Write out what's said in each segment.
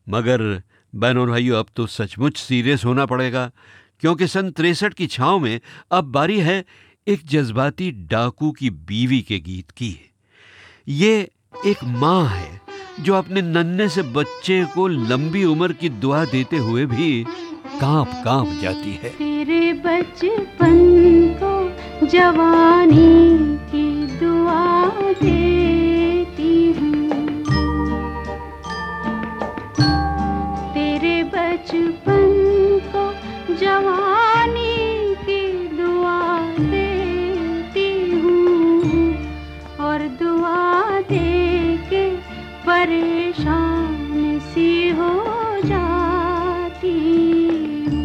मगर बहनों और भाइयों, अब तो सचमुच सीरियस होना पड़ेगा, क्योंकि सन 63 की छाँव में अब बारी है एक जज्बाती डाकू की बीवी के गीत की। ये एक माँ है जो अपने नन्हे से बच्चे को लंबी उम्र की दुआ देते हुए भी कांप कांप जाती है। तेरे बचपन को जवानी की दुआ देती हूँ, तेरे बचपन को जवानी की दुआ देती हूँ, और दुआ दे के परेशान सी हो जाती हूँ।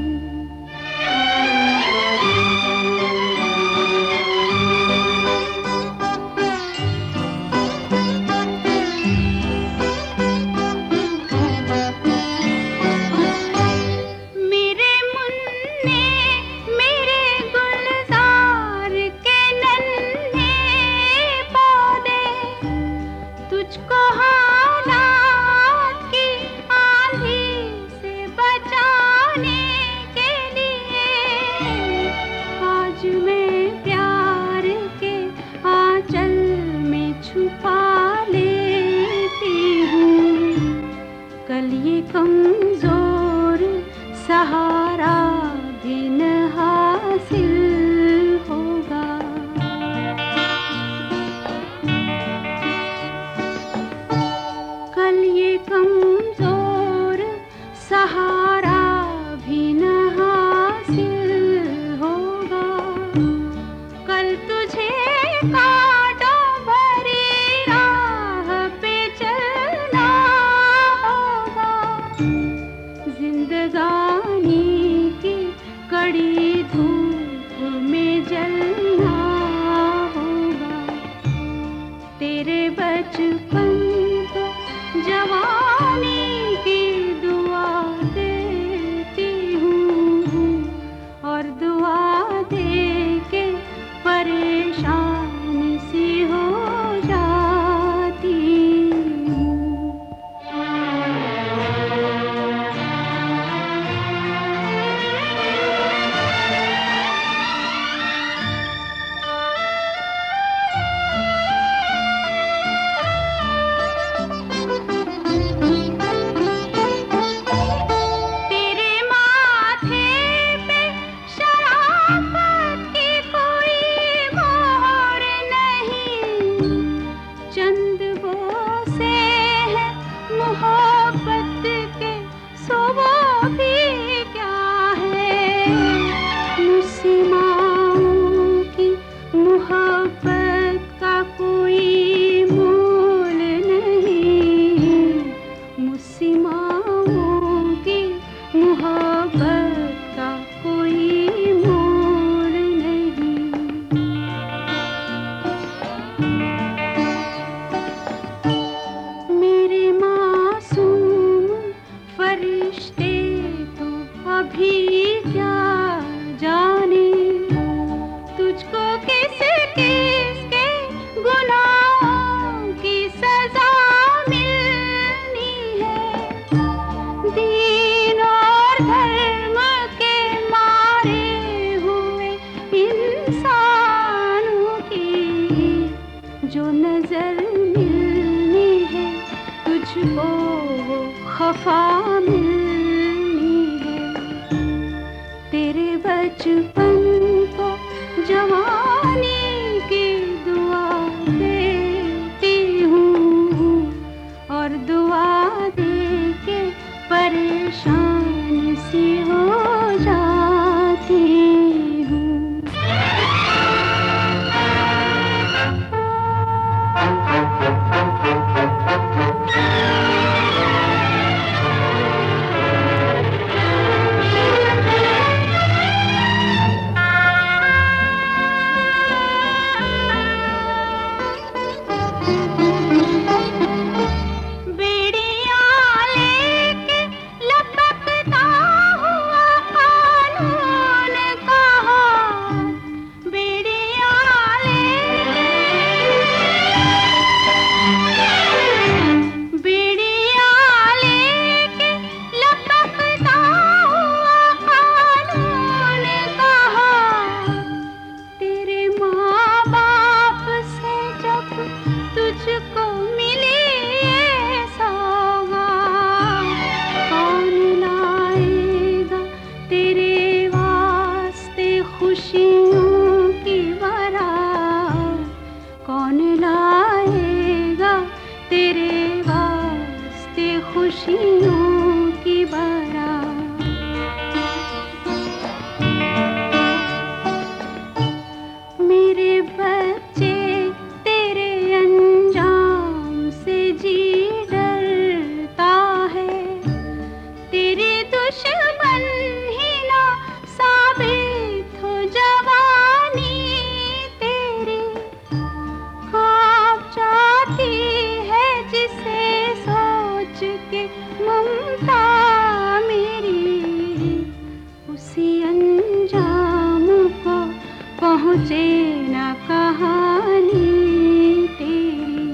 मेरे मुन्ने मेरे गुलजार के नन्हे पौधे, तुझको हालात की आंधी से बचाने के लिए आज मैं प्यार के आंचल में छुपा लेती हूँ। कल ये कमजोर सहारा भी न हासिल होगा, कल ये कमजोर सहारा भी न हासिल होगा, कल तुझे कांटों भरी राह पे चलना होगा, जिंदगानी की कड़ी धूप में जलना होगा। तेरे बचपन को जवानी की दुआ देती हूँ, और दुआ दे के परेशान सी हो जाती हूँ। तेरे माथे पे शराफत की कोई मोहर नहीं, चंद बोसे हैं मोहब्बत के, सो वो भी क्या है। मुस्लिमाओं की मोहब्बत का कोई मोल नहीं, मुस्लिमाओं की मोहब्बत का कोई मोल नहीं। मेरे मासूम फरिश्ते तो अभी क्या जाने, तुझको किस किस के गुनाहों की सजा मिलनी है। दीन और धर्म के मारे हुए इंसानों की जो नजर मिलनी है, तुझको वो खफा मिलनी है। तेरे बचपन को जवानी की दुआ देती हूँ, और दुआ दे के परेशान सी हो जाती हूँ। खुशियों की बारात। मेरे बच्चे तेरे अंजाम से जी डरता है, तेरे दुश्मन ही ना साबित हो जवानी तेरी। कांप जाती है जिसे सोच के ममता मेरी, उसी अंजाम को पहुँचे ना कहानी तेरी।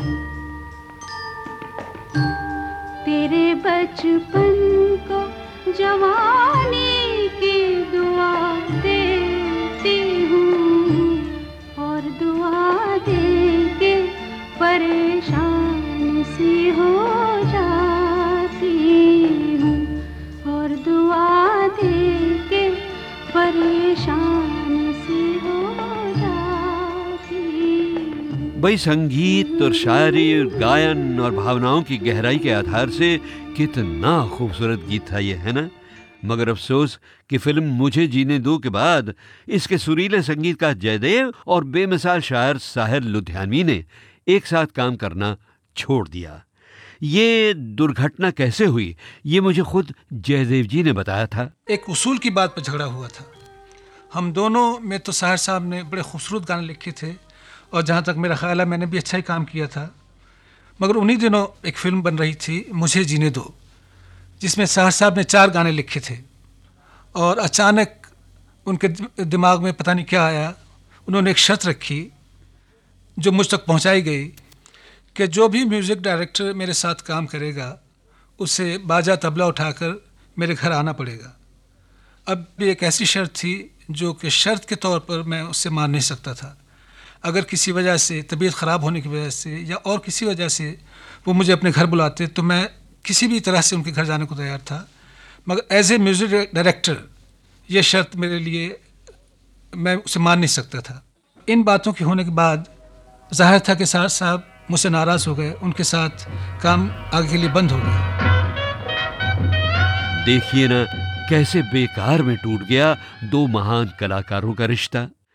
तेरे बचपन को जवानी की दुआ देती हूँ, और दुआ दे के परेशान सी हो जाती हूँ, और दुआ दे के परेशान सी हो जाती हूँ। भाई, संगीत और शायरी और गायन और भावनाओं की गहराई के आधार से कितना खूबसूरत गीत था ये, है ना? मगर अफसोस कि फिल्म मुझे जीने दो के बाद इसके सुरीले संगीत का जयदेव और बेमिसाल शायर साहिर लुधियानवी ने एक साथ काम करना छोड़ दिया। ये दुर्घटना कैसे हुई, ये मुझे खुद जयदेव जी ने बताया था। एक उसूल की बात पर झगड़ा हुआ था। हम दोनों में तो साहिर साहब ने बड़े खूबसूरत गाने लिखे थे, और जहाँ तक मेरा ख्याल है मैंने भी अच्छा ही काम किया था। मगर उन्हीं दिनों एक फिल्म बन रही थी मुझे जीने दो, जिसमें साहिर साहब ने 4 गाने लिखे थे, और अचानक उनके दिमाग में पता नहीं क्या आया, उन्होंने एक शर्त रखी जो मुझ तक पहुंचाई गई कि जो भी म्यूज़िक डायरेक्टर मेरे साथ काम करेगा उसे बाजा तबला उठाकर मेरे घर आना पड़ेगा। अब भी एक ऐसी शर्त थी जो कि शर्त के तौर पर मैं उससे मान नहीं सकता था। अगर किसी वजह से, तबीयत ख़राब होने की वजह से या और किसी वजह से वो मुझे अपने घर बुलाते तो मैं किसी भी तरह से उनके घर जाने को तैयार था। मगर एज ए म्यूज़िक डायरेक्टर ये शर्त मेरे लिए, मैं उसे मान नहीं सकता था। इन बातों के होने के बाद ज़ाहिर था कि साहिर साहब मुझसे नाराज़ हो गए, उनके साथ काम आगे के लिए बंद हो गया। देखिए ना, कैसे बेकार में टूट गया 2 महान कलाकारों का रिश्ता।